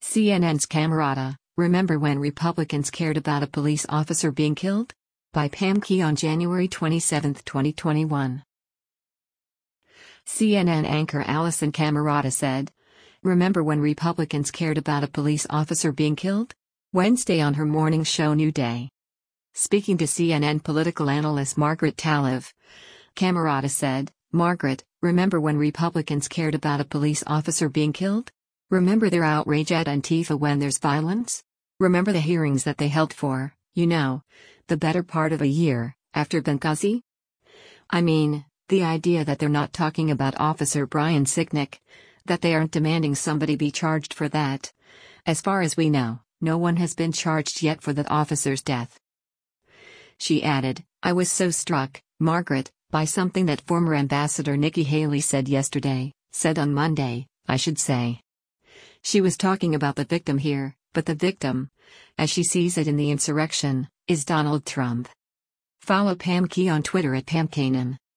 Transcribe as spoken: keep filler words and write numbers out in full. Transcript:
C N N's Camerata, remember when Republicans cared about a police officer being killed? By Pam Key on January twenty-seventh, twenty twenty-one. C N N anchor Alisyn Camerata said, "Remember when Republicans cared about a police officer being killed?" Wednesday on her morning show New Day. Speaking to C N N political analyst Margaret Talev, Camerata said, "Margaret, remember when Republicans cared about a police officer being killed? Remember their outrage at Antifa when there's violence? Remember the hearings that they held for, you know, the better part of a year, after Benghazi? I mean, the idea that they're not talking about Officer Brian Sicknick, that they aren't demanding somebody be charged for that. As far as we know, no one has been charged yet for that officer's death." She added, "I was so struck, Margaret, by something that former Ambassador Nikki Haley said yesterday, said on Monday, I should say. She was talking about the victim here, but the victim, as she sees it in the insurrection, is Donald Trump." Follow Pam Key on Twitter at Pam Kanan.